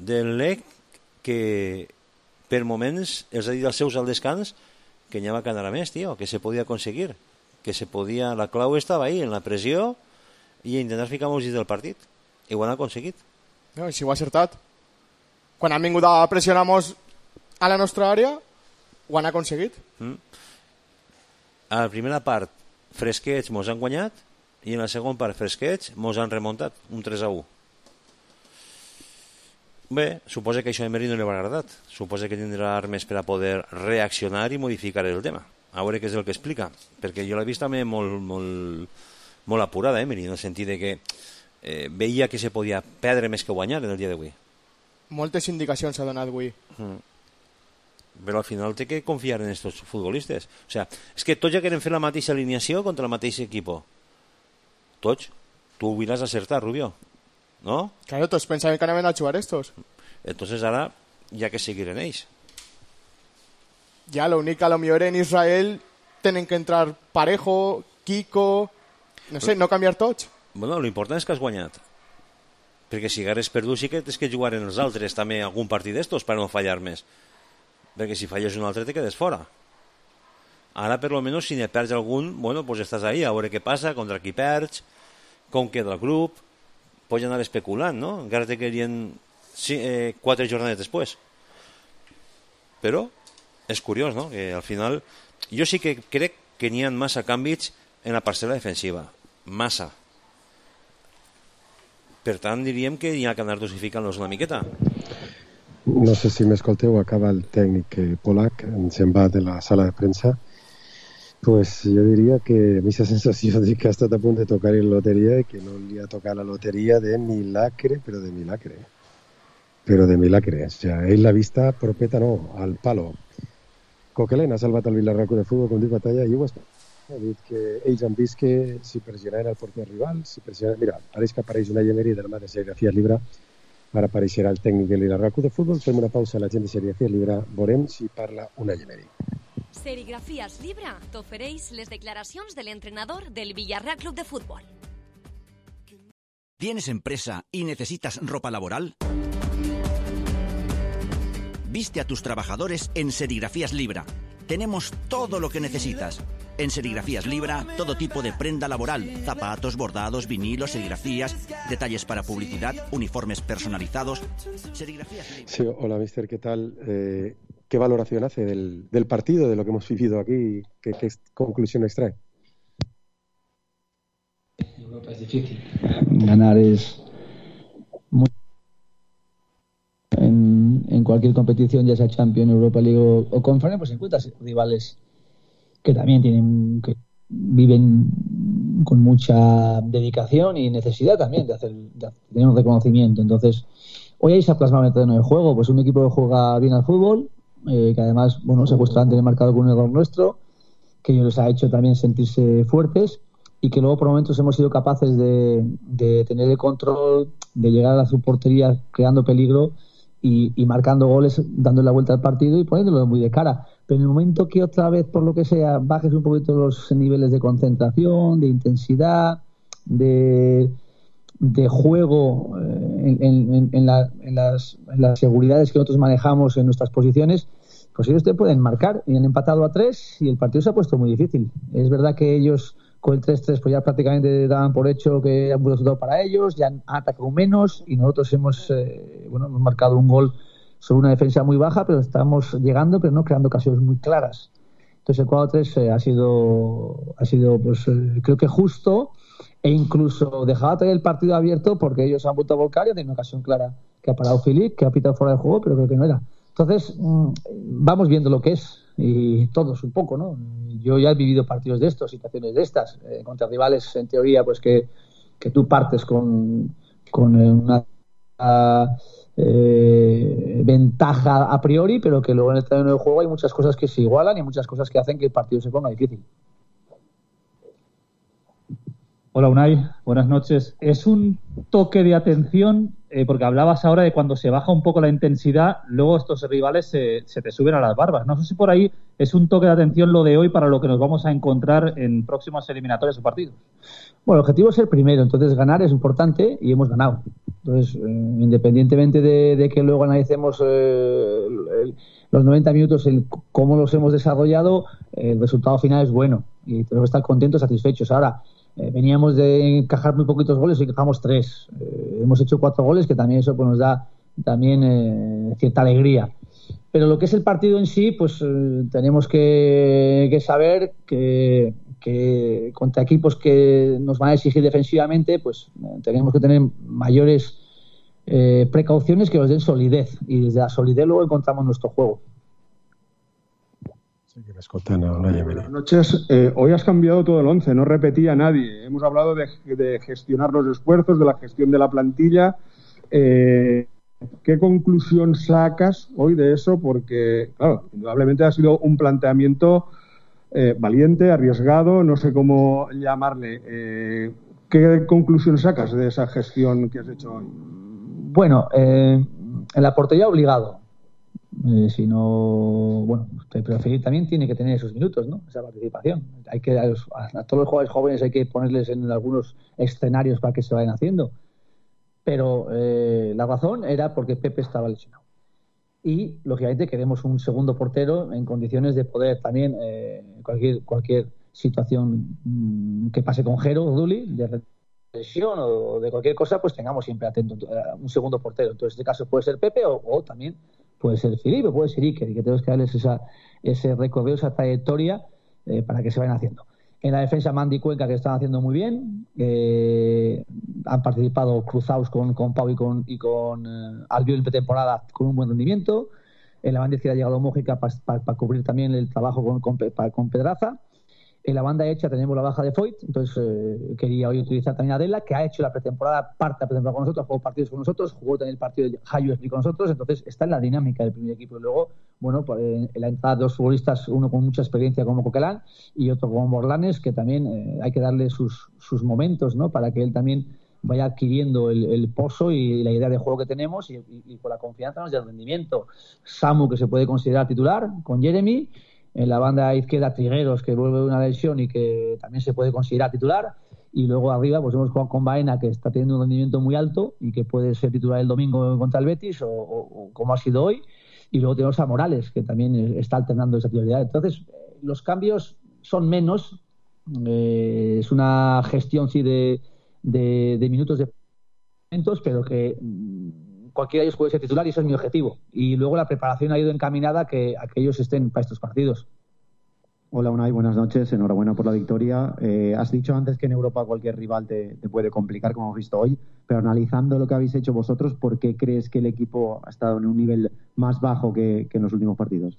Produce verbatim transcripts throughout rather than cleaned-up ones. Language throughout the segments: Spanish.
del L E C que per moments els ha dit als seus al descans que n'hi havia que anar a més, tio, que se podia aconseguir, que se podia, la clau estava ahí, en la pressió i intentar ficar-nos dins del partit, i ho han aconseguit. No, i si ho ha acertat. Quan han vingut a pressionar-nos a la nostra àrea, ho han aconseguit. Mm. A la primera part, fresquets mos han guanyat, i en la segona part, fresquets mos han remuntat, un tres a u. Bé, suposa que això a Emery no li ha agradat. Suposa que tindrà armes per a poder reaccionar i modificar el tema. A veure què és el que explica. Perquè jo l'he vist també molt, molt, molt apurada, Emery, en el sentit de que eh, veia que se podia perdre més que guanyar en el dia d'avui. Moltes indicacions s'ha donat avui. Mm. Però al final té que confiar en estos futbolistes. O sea, és que tots ja queren fer la mateixa alineació contra el mateix equip. Tots. Tu hubieras acertat, Rubio. ¿No? Claro, todos pensaban que anaven a jugar estos. Entonces ahora ya que seguir en ells. Ya, lo único a lo mejor en Israel tienen que entrar Parejo, Kiko, no sé, no canviar tots. Bueno, lo important és que has guanyat. Perquè si hagués perdut sí que tens que jugar en els altres també algun partit d'estos per no fallar més. Perquè si falles un altre te quedes fora. Ara per lo menos si ne perds algun, bueno, pues estàs ahí a veure què passa, contra qui perds, com queda el grup. Pots anar especulant, no? Encara te quedarien sí, eh, quatre jornades després. Però és curiós, no? Que al final jo sí que crec que n'hi ha massa canvis en la parcel·la defensiva. Massa. Per tant, diríem que hi ha que anar dosificant-los una miqueta. No sé si m'escolteu, acaba el tècnic Polak, se'n va de la sala de premsa. Pues yo diría que a mí esa sensación de que ha estado a punto de tocar en lotería y que no le ha tocado la lotería de milagre, pero de milagre. Però de milagre. O sea, ell l'ha vista propeta, no, al palo. Coquelin ha salvat el Vilarraco de futbol, com dic, batalla, i ho ha dit que ells han vist que si pressionaven el porter rival, si pressionaven... Mira, pareix que apareix una Emery de la mà de Serigrafías Libra, ara apareixerà el tècnic del Vilarraco de futbol, fem una pausa a la gent de Serigrafías Libra, veurem si parla una Emery. Serigrafías Libra t'ofereix les declaracions de l'entrenador del Villarreal Club de Fútbol. ¿Tienes empresa y necesitas ropa laboral? Viste a tus trabajadores en Serigrafías Libra. Tenemos todo lo que necesitas. En Serigrafías Libra, todo tipo de prenda laboral, zapatos, bordados, vinilos, serigrafías, detalles para publicidad, uniformes personalizados. Serigrafías Libra. Sí, hola, mister, ¿qué tal? Eh, ¿Qué valoración hace del, del partido, de lo que hemos vivido aquí? ¿Qué, qué conclusión extrae? Europa es difícil. Ganar es muy... En, en cualquier competición, ya sea Champions, Europa League o, o Conference, pues encuentras rivales que también tienen, que viven con mucha dedicación y necesidad también de hacer, de tener un reconocimiento. Entonces, hoy ahí se ha plasmado el terreno de juego, pues un equipo que juega bien al fútbol, eh, que además, bueno, se ha puesto delante del marcador con un error nuestro, que ellos les ha hecho también sentirse fuertes y que luego por momentos hemos sido capaces de, de tener el control, de llegar a su portería creando peligro y, y marcando goles, dándole la vuelta al partido y poniéndolo muy de cara. Pero en el momento que otra vez, por lo que sea, bajes un poquito los niveles de concentración, de intensidad, de, de juego eh, en, en, en, la, en, las, en las seguridades que nosotros manejamos en nuestras posiciones, pues ellos te pueden marcar y han empatado a tres y el partido se ha puesto muy difícil. Es verdad que ellos con el tres tres pues ya prácticamente daban por hecho que han resultado para ellos, ya han atacado menos y nosotros hemos eh, bueno hemos marcado un gol sobre una defensa muy baja, pero estamos llegando pero no creando ocasiones muy claras. Entonces el cuatro tres eh, ha sido ha sido pues eh, creo que justo e incluso dejaba traer el partido abierto porque ellos han vuelto a volcar y han tenido una ocasión clara que ha parado Philippe, que ha pitado fuera de juego, pero creo que no era. Entonces mmm, vamos viendo lo que es y todos un poco, ¿no? Yo ya he vivido partidos de estos, situaciones de estas, eh, contra rivales en teoría pues que, que tú partes con, con una eh, ventaja a priori, pero que luego en el terreno de juego hay muchas cosas que se igualan y muchas cosas que hacen que el partido se ponga difícil. Hola Unai, buenas noches. Es un toque de atención, eh, porque hablabas ahora de cuando se baja un poco la intensidad, luego estos rivales se, se te suben a las barbas. No sé si por ahí es un toque de atención lo de hoy para lo que nos vamos a encontrar en próximas eliminatorias o partidos. Bueno, el objetivo es el primero, entonces ganar es importante y hemos ganado. Entonces, eh, independientemente de, de que luego analicemos eh, el, el, los noventa minutos, el cómo los hemos desarrollado, el resultado final es bueno y tenemos que estar contentos, satisfechos. Ahora, eh, veníamos de encajar muy poquitos goles y encajamos tres. Eh, hemos hecho cuatro goles, que también eso pues, nos da también eh, cierta alegría. Pero lo que es el partido en sí, pues eh, tenemos que, que saber que, que contra equipos que nos van a exigir defensivamente, pues eh, tenemos que tener mayores eh, precauciones que nos den solidez. Y desde la solidez luego encontramos nuestro juego. Sí, que me escolten, no, no, Buenas noches. Eh, hoy has cambiado todo el once, no repetía a nadie. Hemos hablado de, de gestionar los esfuerzos, de la gestión de la plantilla. Eh, ¿Qué conclusión sacas hoy de eso? Porque, claro, indudablemente ha sido un planteamiento eh, valiente, arriesgado, no sé cómo llamarle. Eh, ¿Qué conclusión sacas de esa gestión que has hecho hoy? Bueno, eh, en la portería obligado. Eh, si no, bueno, preferir también tiene que tener esos minutos, ¿no? Esa participación. Hay que a, los, a todos los jugadores jóvenes hay que ponerles en algunos escenarios para que se vayan haciendo. Pero eh, la razón era porque Pepe estaba lesionado. Y, lógicamente, queremos un segundo portero en condiciones de poder también, eh, cualquier cualquier situación mmm, que pase con Jero o Duli, de lesión o de cualquier cosa, pues tengamos siempre atento a un segundo portero. Entonces, en este caso puede ser Pepe o, o también puede ser Filipe o puede ser Iker, y que tenemos que darles esa, ese recorrido, esa trayectoria eh, para que se vayan haciendo. En la defensa, Mandy y Cuenca, que están haciendo muy bien. Eh, han participado cruzados con, con Pau y con, y con eh, Albiol en pretemporada con un buen rendimiento. En la banda izquierda ha llegado Mójica para pa, pa cubrir también el trabajo con, con, pa, con Pedraza. En la banda derecha tenemos la baja de Foyt, entonces eh, quería hoy utilizar también a Adela, que ha hecho la pretemporada, parte de la pretemporada con nosotros, jugó partidos con nosotros, jugó también el partido de Hayu con nosotros, entonces está en la dinámica del primer equipo. Y luego, bueno, pues, en la entrada de dos futbolistas, uno con mucha experiencia como Coquelán y otro como Morlanes, que también eh, hay que darle sus, sus momentos, ¿no? Para que él también vaya adquiriendo el, el pozo y la idea de juego que tenemos y, y, y con la confianza nos da el rendimiento. Samu, que se puede considerar titular, con Jeremy. En la banda izquierda, Trigueros, que vuelve de una lesión y que también se puede considerar titular. Y luego arriba, pues hemos jugado con Baena, que está teniendo un rendimiento muy alto y que puede ser titular el domingo contra el Betis, o, o, o como ha sido hoy. Y luego tenemos a Morales, que también está alternando esa titularidad. Entonces, eh, los cambios son menos. Eh, es una gestión, sí, de, de, de minutos de momentos, pero que cualquiera de ellos puede ser titular y eso es mi objetivo. Y luego la preparación ha ido encaminada a que, a que ellos estén para estos partidos. Hola Unai, buenas noches, enhorabuena por la victoria. Eh, has dicho antes que en Europa cualquier rival te, te puede complicar, como hemos visto hoy, pero analizando lo que habéis hecho vosotros, ¿por qué crees que el equipo ha estado en un nivel más bajo que, que en los últimos partidos?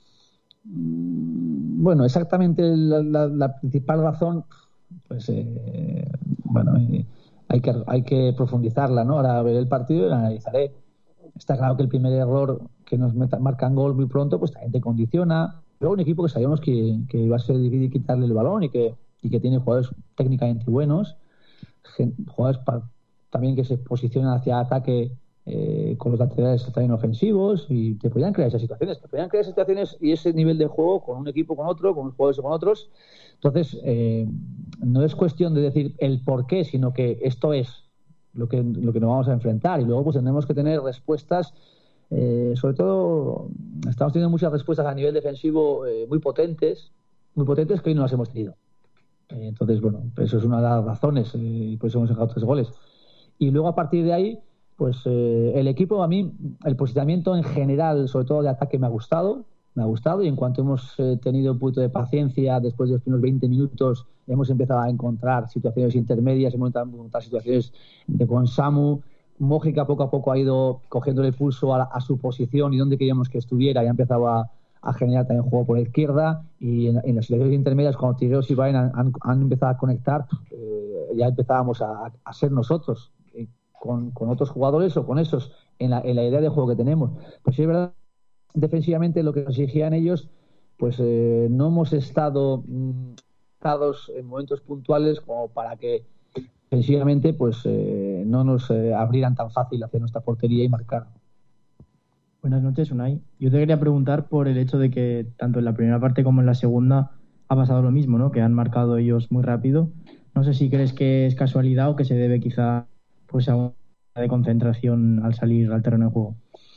Bueno, exactamente la, la, la principal razón, pues eh, bueno, eh, hay que hay que profundizarla, ¿no? Ahora ver el partido y lo analizaré. Está claro que el primer error que nos meta, marcan gol muy pronto, pues también te condiciona. Luego un equipo que sabíamos que, que iba a ser difícil quitarle el balón y que, y que tiene jugadores técnicamente buenos, jugadores pa, también que se posicionan hacia ataque eh, con los laterales también ofensivos, y te podían crear esas situaciones, te podían crear esas situaciones y ese nivel de juego con un equipo con otro, con unos jugadores con otros. Entonces, eh, no es cuestión de decir el por qué, sino que esto es lo que, lo que nos vamos a enfrentar, y luego pues tendremos que tener respuestas. Eh, sobre todo estamos teniendo muchas respuestas a nivel defensivo eh, muy potentes, muy potentes que hoy no las hemos tenido. Eh, entonces, bueno, eso es una de las razones, eh, y por eso hemos sacado tres goles. Y luego a partir de ahí, pues eh, el equipo, a mí, el posicionamiento en general, sobre todo de ataque, me ha gustado, me ha gustado, y en cuanto hemos eh, tenido un poquito de paciencia, después de los primeros veinte minutos, hemos empezado a encontrar situaciones intermedias, hemos empezado a encontrar situaciones de con Samu. Mójica poco a poco ha ido cogiendo el pulso a, a su posición y donde queríamos que estuviera, y ha empezado a, a generar también juego por la izquierda, y en, en las situaciones intermedias, cuando Trigueros y Baena han, han, han empezado a conectar, eh, ya empezábamos a, a ser nosotros eh, con, con otros jugadores o con esos en la, en la idea de juego que tenemos. Pues sí, es verdad, defensivamente lo que nos exigían ellos, pues eh, no hemos estado mmm, en momentos puntuales como para que defensivamente pues eh, no nos eh, abrieran tan fácil hacia nuestra portería y marcar. Buenas noches, Unai. Yo te quería preguntar por el hecho de que tanto en la primera parte como en la segunda ha pasado lo mismo, ¿no? Que han marcado ellos muy rápido. No sé si crees que es casualidad o que se debe quizá pues a un de concentración al salir al terreno de juego?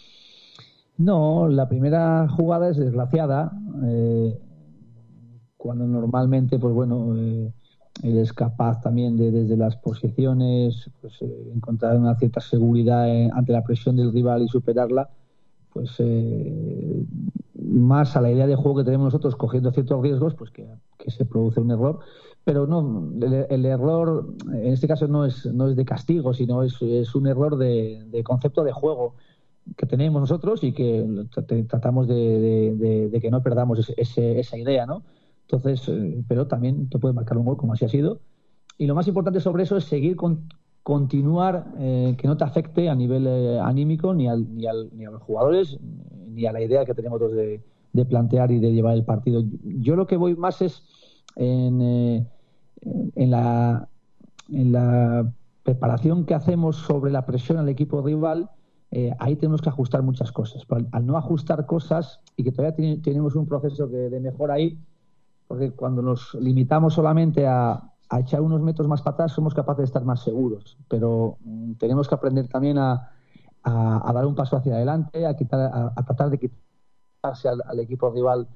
No, la primera jugada es desgraciada, eh, cuando normalmente, pues bueno, eh, él es capaz también de desde las posiciones pues, eh, encontrar una cierta seguridad eh, ante la presión del rival y superarla, pues eh, más a la idea de juego que tenemos nosotros cogiendo ciertos riesgos, pues que, que se produce un error. Pero no, el, el error en este caso no es no es de castigo, sino es, es un error de, de concepto de juego que tenemos nosotros y que tratamos de, de, de, de que no perdamos ese, ese, esa idea, ¿no? Entonces, eh, pero también te puede marcar un gol como así ha sido. Y lo más importante sobre eso es seguir con continuar, eh, que no te afecte a nivel eh, anímico ni, al, ni, al, ni a los jugadores ni a la idea que tenemos de, de plantear y de llevar el partido. Yo lo que voy más es en, eh, en, la, en la preparación que hacemos sobre la presión al equipo rival. Eh, ahí tenemos que ajustar muchas cosas. Al, al no ajustar cosas, y que todavía tiene, tenemos un proceso de, de mejora ahí, porque cuando nos limitamos solamente a, a echar unos metros más para atrás somos capaces de estar más seguros, pero mm, tenemos que aprender también a, a, a dar un paso hacia adelante, a, quitar, a, a tratar de quitarse al, al equipo rival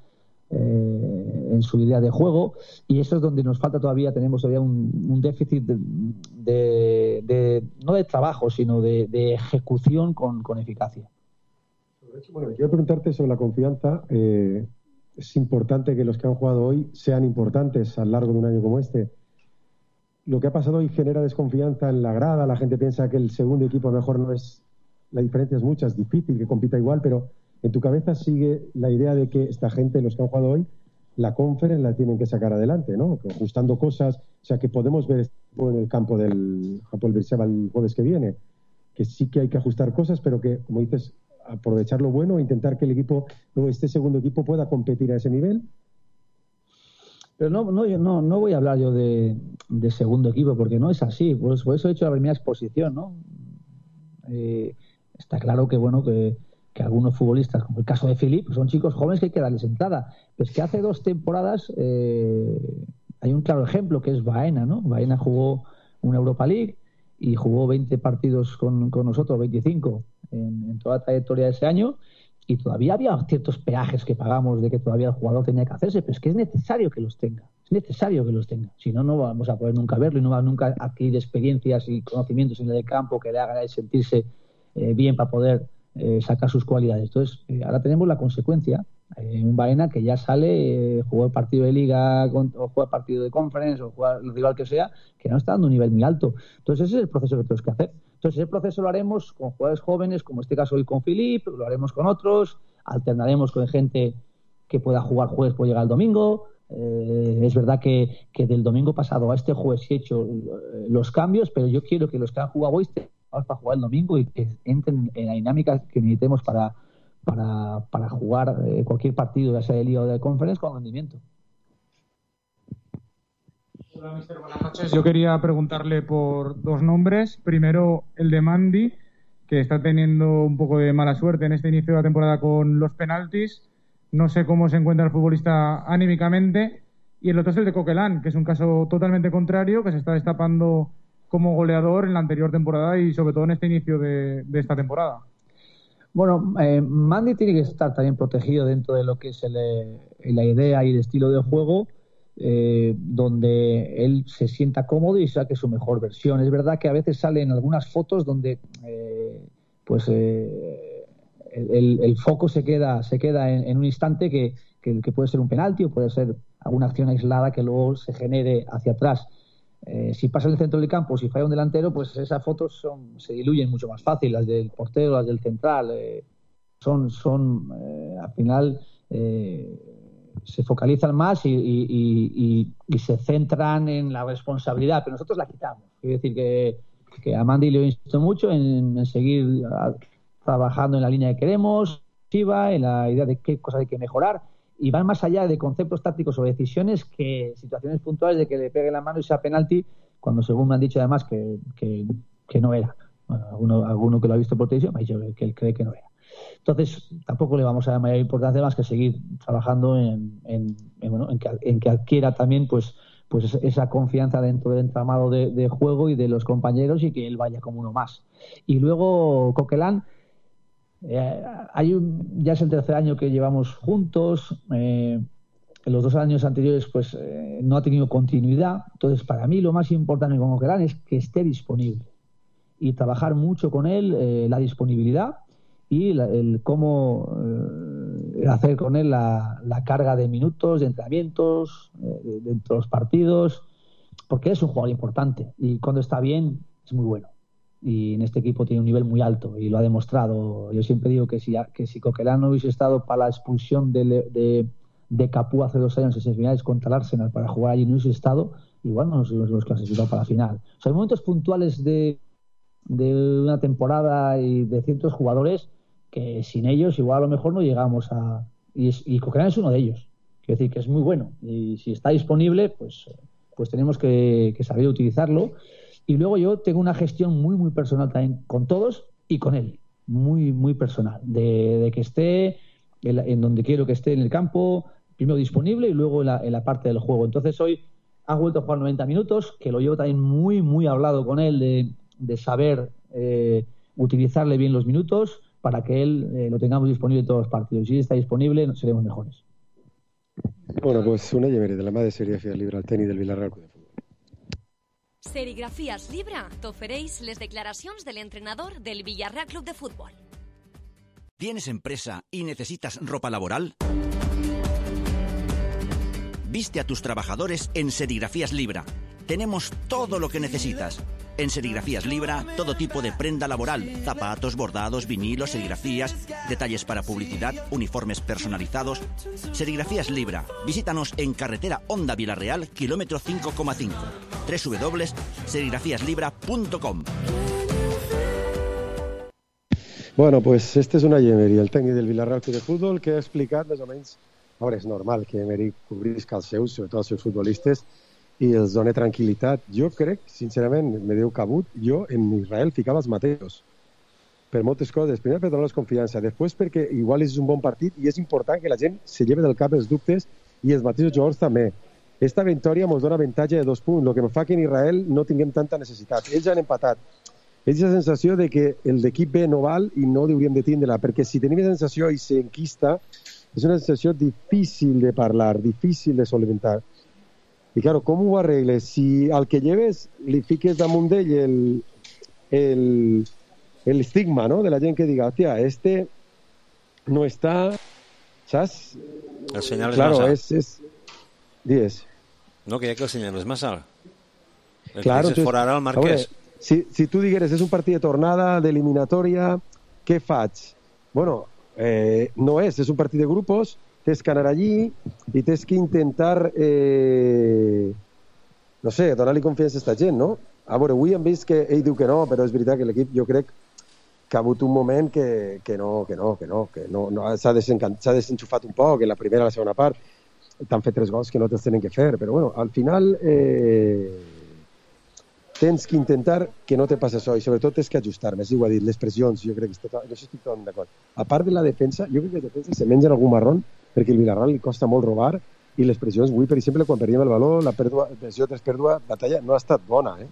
eh, en su idea de juego, y eso es donde nos falta todavía. Tenemos todavía un, un déficit de, de, de no de trabajo, sino de, de ejecución con, con eficacia. Bueno, quiero preguntarte sobre la confianza. Eh, es importante que los que han jugado hoy sean importantes a lo largo de un año como este. Lo que ha pasado hoy genera desconfianza en la grada. La gente piensa que el segundo equipo mejor no es. La diferencia es mucha, es difícil que compita igual, pero en tu cabeza sigue la idea de que esta gente, los que han jugado hoy, la Conference la tienen que sacar adelante, ¿no? Ajustando cosas, o sea, que podemos ver esto en el campo del Hapoel Beersheva el jueves que viene, que sí que hay que ajustar cosas, pero que, como dices, aprovechar lo bueno e intentar que el equipo, este segundo equipo, pueda competir a ese nivel. Pero no, no, yo no, no voy a hablar yo de, de segundo equipo, porque no es así. Pues por eso he hecho la primera exposición, ¿no? Eh, está claro que, bueno, que que algunos futbolistas, como el caso de Philip, son chicos jóvenes que hay que darles entrada. Pues que hace dos temporadas eh, hay un claro ejemplo, que es Baena, ¿no? Baena jugó una Europa League y jugó veinte partidos con, con nosotros, veinticinco, en, en toda la trayectoria de ese año, y todavía había ciertos peajes que pagamos de que todavía el jugador tenía que hacerse, pero es que es necesario que los tenga, es necesario que los tenga. Si no, no vamos a poder nunca verlo y no va nunca a adquirir experiencias y conocimientos en el campo que le hagan sentirse eh, bien para poder Eh, sacar sus cualidades. Entonces, eh, ahora tenemos la consecuencia. Eh, un Baena que ya sale, eh, jugó el partido de Liga con, o juega el partido de Conference o juega el rival que sea, que no está dando un nivel muy alto. Entonces, ese es el proceso que tenemos que hacer. Entonces, ese proceso lo haremos con jugadores jóvenes, como en este caso hoy con Philip, lo haremos con otros, alternaremos con gente que pueda jugar jueves, puede llegar el domingo. Eh, es verdad que, que del domingo pasado a este jueves he hecho eh, los cambios, pero yo quiero que los que han jugado hoy estén para jugar el domingo y que entren en la dinámica que necesitemos para, para, para jugar eh, cualquier partido, ya sea de Liga o de Conference, con rendimiento. Hola, mister, buenas noches. Yo quería preguntarle por dos nombres. Primero, el de Mandy, que está teniendo un poco de mala suerte en este inicio de la temporada con los penaltis. No sé cómo se encuentra el futbolista anímicamente. Y el otro es el de Coquelin, que es un caso totalmente contrario, que se está destapando como goleador en la anterior temporada y sobre todo en este inicio de, de esta temporada. Bueno, eh, Mandy tiene que estar también protegido dentro de lo que es el, la idea y el estilo de juego, eh, donde él se sienta cómodo y saque su mejor versión. Es verdad que a veces salen algunas fotos donde eh, pues eh, el, el foco se queda se queda en, en un instante que, que, que puede ser un penalti o puede ser alguna acción aislada que luego se genere hacia atrás. Eh, si pasa en el centro del campo, si falla un delantero, pues esas fotos son, se diluyen mucho más fácil, las del portero, las del central, eh, son, son eh, al final eh, se focalizan más y, y, y, y se centran en la responsabilidad, pero nosotros la quitamos. Quiero decir que, que a Mandy le insisto mucho en, en seguir a, trabajando en la línea que queremos, en la idea de qué cosas hay que mejorar, y van más allá de conceptos tácticos o decisiones que situaciones puntuales de que le pegue la mano y sea penalti, cuando según me han dicho además que, que, que no era. Bueno, alguno, alguno que lo ha visto por televisión me ha dicho que él cree que no era. Entonces, tampoco le vamos a dar mayor importancia más que seguir trabajando en, en, en, bueno, en, que, en que adquiera también pues, pues esa confianza dentro del entramado de, de juego y de los compañeros, y que él vaya como uno más. Y luego Coquelin, eh, hay un, ya es el tercer año que llevamos juntos. Eh, en los dos años anteriores pues eh, no ha tenido continuidad. Entonces, para mí lo más importante con Coquelin es que esté disponible y trabajar mucho con él, eh, la disponibilidad y la, el cómo eh, hacer con él la, la carga de minutos, de entrenamientos, eh, dentro de los partidos, porque es un jugador importante y cuando está bien es muy bueno. Y en este equipo tiene un nivel muy alto y lo ha demostrado. Yo siempre digo que si, que si Coquelin no hubiese estado para la expulsión de, de, de Capú hace dos años en semifinales contra el Arsenal para jugar allí, no hubiese estado, igual no nos hubiésemos clasificado para la final. O sea, hay momentos puntuales de, de una temporada y de ciertos jugadores que sin ellos igual a lo mejor no llegamos a... Y, es, y Coquelin es uno de ellos. Quiero decir que es muy bueno. Y si está disponible, pues, pues tenemos que, que saber utilizarlo. Y luego yo tengo una gestión muy, muy personal también con todos y con él. Muy, muy personal. De, de que esté en, en donde quiero que esté en el campo, primero disponible y luego en la, en la parte del juego. Entonces hoy ha vuelto a jugar noventa minutos, que lo llevo también muy, muy hablado con él de, de saber eh, utilizarle bien los minutos para que él eh, lo tengamos disponible en todos los partidos. Si está disponible, seremos mejores. Bueno, pues una Emery de la mà de Serigrafías Libra, al tenis del Villarreal Club de Futbol. Serigrafías Libra t'ofereix les declaracions de l'entrenador del Villarreal Club de Fútbol. ¿Tienes empresa y necesitas ropa laboral? Viste a tus trabajadores en Serigrafías Libra. Tenemos todo lo que necesitas. En Serigrafías Libra, todo tipo de prenda laboral, zapatos, bordados, vinilos, serigrafías, detalles para publicidad, uniformes personalizados. Serigrafías Libra. Visítanos en carretera Honda Villarreal, kilómetro cinco coma cinco. doble u doble u doble u punto serigrafías libra punto com. Bueno, pues este és una Emery, el tècnic del Villarreal Club de Futbol, que ha explicat més o menys... A veure, és normal que Emery cobrisca els seus, sobretot els seus futbolistes, i els doni tranquil·litat. Jo crec, sincerament, me diu Cabut, jo en Israel ficava els mateixos. Per moltes coses. Primer per donar-los confiança. Després perquè igual és un bon partit i és important que la gent se lleve del cap els dubtes i els mateixos jugadors també. Esta victòria ens dona avantatge de dos punts, el que fa que en Israel no tinguem tanta necessitat. Ells han empatat. És la sensació de que el d'equip B no val i no hauríem de tindre-la, perquè si tenim la sensació i s'enquista, és una sensació difícil de parlar, difícil de solventar. I, claro, com ho arregles? Si al que lleves li fiques damunt d'ell el, el, el estigma, ¿no?, de la gent que diga, hòstia, este no està... ¿Saps? El senyal claro, és massa. És, és... Digues. No, que ja que el senyal és massa. El claro, que és fora ara el Marquès. Veure, si, si tu digueres, és un partit de tornada, d'eliminatòria, què faig? Bueno, eh, no és, és un partit de grupos, tens que anar allí i tens que intentar, eh, no sé, donar-li confiança a aquesta gent, no? A veure, avui hem vist que ell diu que no, però és veritat que l'equip, jo crec que ha hagut un moment que, que no, que no, que no, que no, no s'ha desenxufat un poc en la primera i la segona part. T'han fet tres gols que no te'ls tenen que fer, però bueno, al final eh, tens que intentar que no te passi això i sobretot tens que ajustar, més ho ha dit, les pressions, jo crec que estic, no estic tot d'acord. A part de la defensa, jo crec que la defensa se menja algun marrón perquè el Villarreal li costa molt robar i les pressions, avui per exemple quan perdíem el valor, la pèrdua, pressió tres pèrdua, batalla no ha estat bona, eh?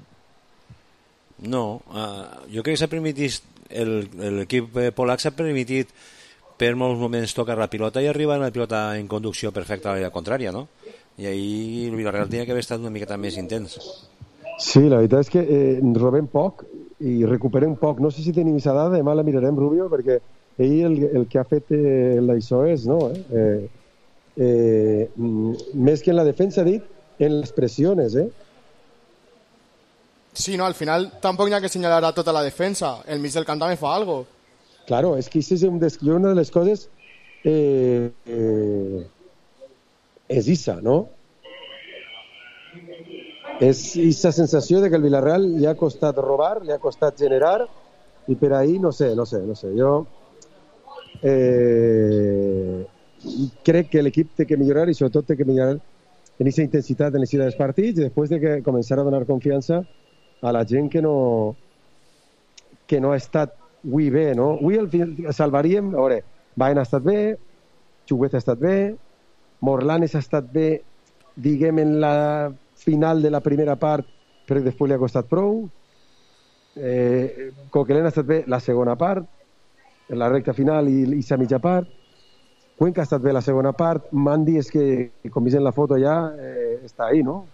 No, uh, jo crec que s'ha permitit l'equip polac s'ha permitit per molts moments tocar la pilota i arribar a la pilota en conducció perfecta a la contrària, no? I ahir el Villarreal tenia que haver estat una miqueta més intens. Sí, la veritat és que eh, robem poc i recuperem poc. No sé si tenim aquesta dada, demà la mirarem, Rubio, perquè ell el, el que ha fet eh, l'això és, no? Eh? Eh, eh, més que en la defensa, ha dit, en les pressiones, eh? Sí, no, al final tampoc n'hi ha que senyalar a tota la defensa. El mig del camp també fa algo. Claro, és que és un des... una de les coses eh, eh, és issa, no? És aquesta sensació de que el Villarreal li ha costat robar, li ha costat generar i per ahí, no sé, no sé, no sé. Jo eh, crec que l'equip té que millorar i sobretot té que millorar en aquesta intensitat en l'inici dels partits i després de que començar a donar confiança a la gent que no que no ha estat avui bé, no? Avui al final salvaríem, a veure, Baena ha estat bé, Xuguet ha estat bé, Morlanes ha estat bé, diguem, en la final de la primera part, però després li ha costat prou. Eh, Coquelin ha estat bé la segona part, en la recta final i, i la mitja part. Cuenca ha estat bé la segona part. Mandy és que, com vist en la foto ja, eh, està ahí, no?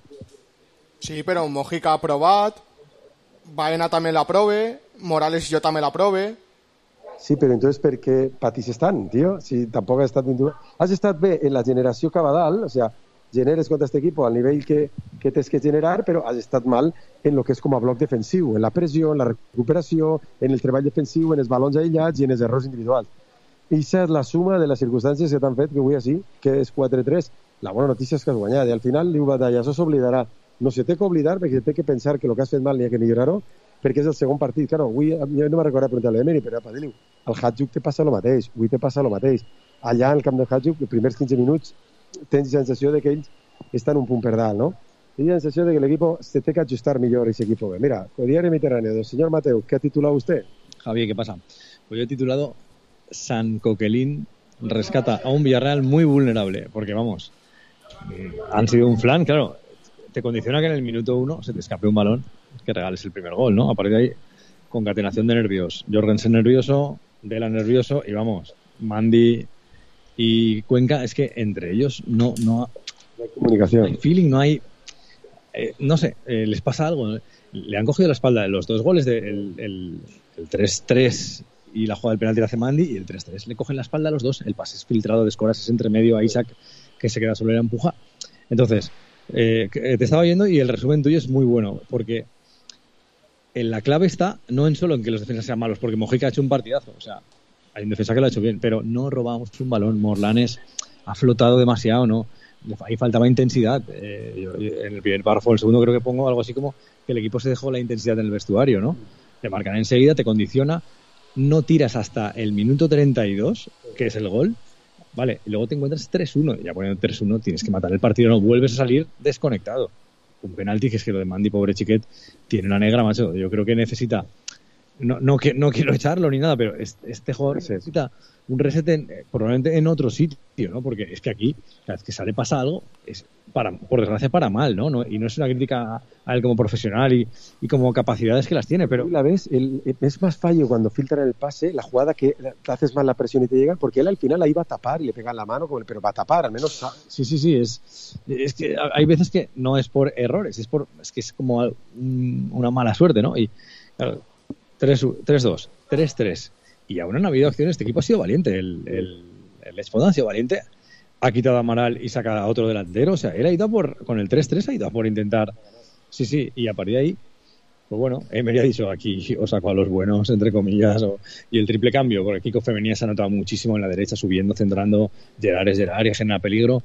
Sí, però Mojica ha provat, Baena també l'aprove, Morales jo també l'aprove. Sí, però entonces per què patixes tant, tio? Si tampoc has estat... Has estat bé en la generació cabadal, o sea, generes contra este equipo al nivell que, que tens que generar, però has estat mal en lo que és com a bloc defensiu, en la pressió, en la recuperació, en el treball defensiu, en els balons aïllats i en els errors individuals. I això és la suma de les circumstàncies que t'han fet que avui així, que és quatre tres. La bona notícia és que has guanyat i al final diu Batalla, això s'oblidarà. No se té que oblidar perquè té que pensar que el que has fet mal n'hi ha que millorar-ho, perquè és el segon partit. Claro, avui jo no m'ha recordat preguntar-li a Emery, però per dir-li, al Hajduk te passa el mateix, avui te passa el mateix. Allà al camp del Hajduk, els primers quinze minuts, tens la sensació de que ells estan un punt per dalt, ¿no? Tens la sensació de que el equipo se té que ajustar millor ese equipo. Mira, el diario Mediterráneo del señor Mateu, ¿qué ha titulado usted? Javier, ¿qué pasa? Pues yo he titulado San Coquelin rescata a un Villarreal muy vulnerable, porque vamos, han sido un flan, claro, te condiciona que en el minuto uno se te escape un balón que regales el primer gol, ¿no? A partir de ahí, concatenación de nervios. Jorgensen nervioso, Vela nervioso y vamos, Mandy y Cuenca, es que entre ellos no, no, no hay comunicación. No hay feeling, no hay... Eh, no sé, eh, les pasa algo, ¿no? Le han cogido la espalda los dos goles, de, el, el, el tres tres y la jugada del penalti la hace Mandy, y el tres tres le cogen la espalda a los dos, el pase es filtrado de Escoras, es entre medio a Isaac, que se queda solo y la empuja. Entonces, eh, te estaba oyendo y el resumen tuyo es muy bueno, porque en la clave está no en solo en que los defensas sean malos, porque Mojica ha hecho un partidazo, o sea, hay un defensa que lo ha hecho bien, pero no robamos un balón. Morlanes ha flotado demasiado, ¿no? Ahí faltaba intensidad. Eh, yo, en el primer párrafo, el segundo creo que pongo algo así como que el equipo se dejó la intensidad en el vestuario, ¿no? Te marcan enseguida, te condiciona, no tiras hasta el minuto treinta y dos, que es el gol, vale, y luego te encuentras tres uno, ya poniendo tres uno tienes que matar el partido, no vuelves a salir desconectado. Un penalti que es que lo de Mandy, pobre Chiquet, tiene una negra, macho. Yo creo que necesita, no, no, que, no quiero echarlo ni nada, pero este, este jugador necesita un reset en, probablemente en otro sitio, ¿no? Porque es que aquí, cada vez que sale pasa algo, es para, por desgracia para mal, ¿no? ¿no? Y no es una crítica a él como profesional y, y como capacidades que las tiene, pero... La ves, el, es más fallo cuando filtran el pase, la jugada que te haces mal la presión y te llega, porque él al final la iba a tapar y le pegan la mano, pero va a tapar, al menos... Sí, sí, sí, es, es que hay veces que no es por errores, es por es que es como un, una mala suerte, ¿no? Y claro, tres dos, tres tres, y aún han habido acciones, este equipo ha sido valiente, el, el, el Espodan ha sido valiente, ha quitado a Amaral y saca a otro delantero, o sea, él ha ido por, con el tres tres ha ido por intentar, sí, sí, y a partir de ahí, pues bueno, Emery ha dicho aquí, os saco a los buenos, entre comillas, o, y el triple cambio, porque Kiko Femenía se ha notado muchísimo en la derecha, subiendo, centrando, Gerard es Gerard y genera peligro,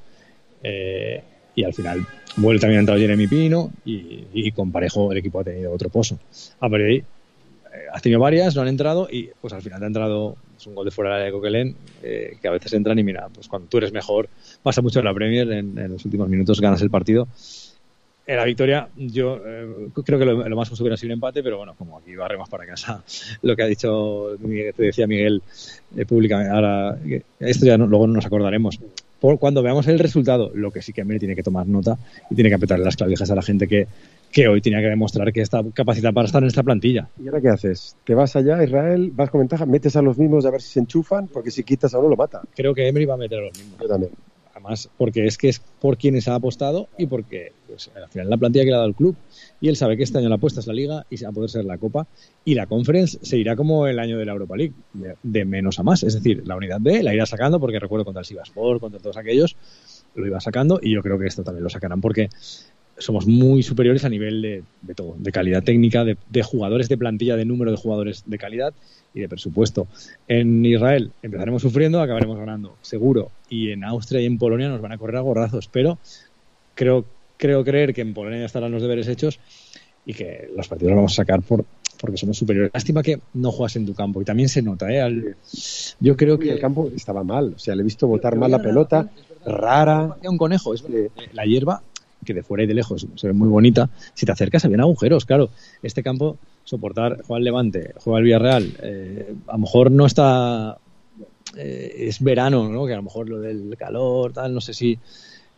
eh, y al final vuelve también ha entrado Jeremy Pino, y, y con Parejo el equipo ha tenido otro pozo. A partir de ahí, has tenido varias, no han entrado y pues al final te ha entrado es un gol de fuera del área de Coquelin, eh, que a veces entran y mira, pues cuando tú eres mejor pasa mucho en la Premier, en, en los últimos minutos ganas el partido. En la victoria yo eh, creo que lo, lo más justo hubiera sido un empate, pero bueno, como aquí barremos para casa lo que ha dicho, te decía Miguel eh, públicamente, ahora esto ya no, luego no nos acordaremos. Por cuando veamos el resultado, lo que sí que Emery tiene que tomar nota y tiene que apretarle las clavijas a la gente que, que hoy tenía que demostrar que está capacitada para estar en esta plantilla. ¿Y ahora qué haces? ¿Te vas allá a Israel, vas con ventaja, metes a los mismos a ver si se enchufan? Porque si quitas a uno lo mata. Creo que Emery va a meter a los mismos. Yo también. Además, porque es que es por quienes ha apostado y porque pues, al final la plantilla que le ha dado el club. Y él sabe que este año la apuesta es la Liga y se va a poder ser la Copa. Y la Conference se irá como el año de la Europa League, de, de menos a más. Es decir, la unidad B la irá sacando porque recuerdo contra el Sivasspor, contra todos aquellos, lo iba sacando y yo creo que esto también lo sacarán porque somos muy superiores a nivel de, de todo, de calidad técnica, de, de jugadores de plantilla, de número de jugadores de calidad y de presupuesto. En Israel empezaremos sufriendo, acabaremos ganando, seguro. Y en Austria y en Polonia nos van a correr a gorrazos, pero creo, creo creer que en Polonia ya estarán los deberes hechos y que los partidos los vamos a sacar por porque somos superiores. Lástima que no juegas en tu campo y también se nota, ¿eh? Al, yo creo que el campo estaba mal, o sea, le he visto botar mal la pelota, rara. Un conejo, es la hierba que de fuera y de lejos se ve muy bonita, si te acercas se ven agujeros, claro. Este campo, soportar, juega el Levante, juega el Villarreal, eh, a lo mejor no está, eh, es verano, ¿no? Que a lo mejor lo del calor, tal, no sé si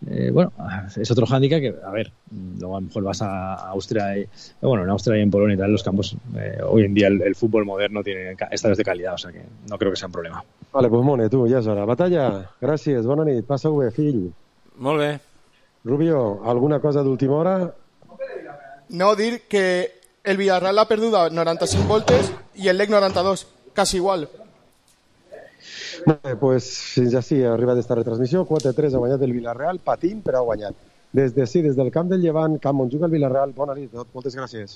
Eh, bueno, es otro hándicap que, a ver, luego a lo mejor vas a Austria y, bueno, en Austria y en Polonia y tal, los campos, eh, hoy en día el, el fútbol moderno tiene estadios de calidad, o sea que no creo que sea un problema. Vale, pues Mone, tu, ja és hora. Batalla, gràcies, bona nit, passa-ho bé, fill. Molt bé. Rubio, ¿alguna cosa d'última hora? No, dir que el Villarreal ha perdido noranta-cinc voltes i el Lec noranta-dos, casi igual. Molt bé, doncs fins així ha arribat esta retransmissió. quatre tres ha guanyat el Villarreal, patint, però ha guanyat. Des de sí, des del camp del Llevant, camp on juga el Villarreal. Bona nit, moltes gràcies.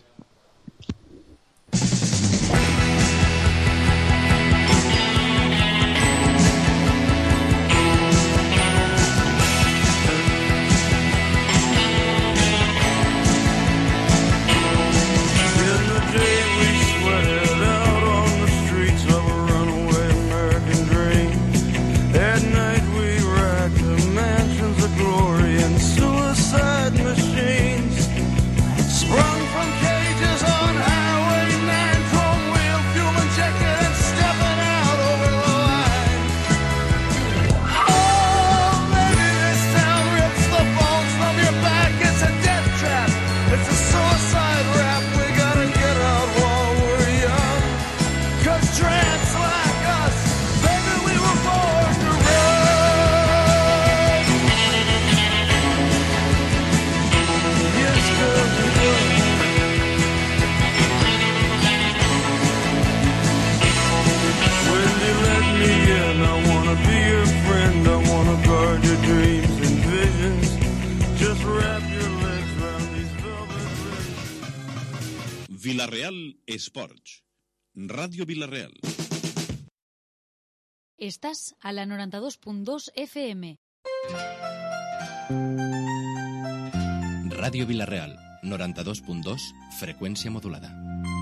Villarreal Sports. Radio Villarreal. Estás a la noranta-dos punt dos F M. Radio Villarreal, noranta-dos punt dos, freqüència modulada.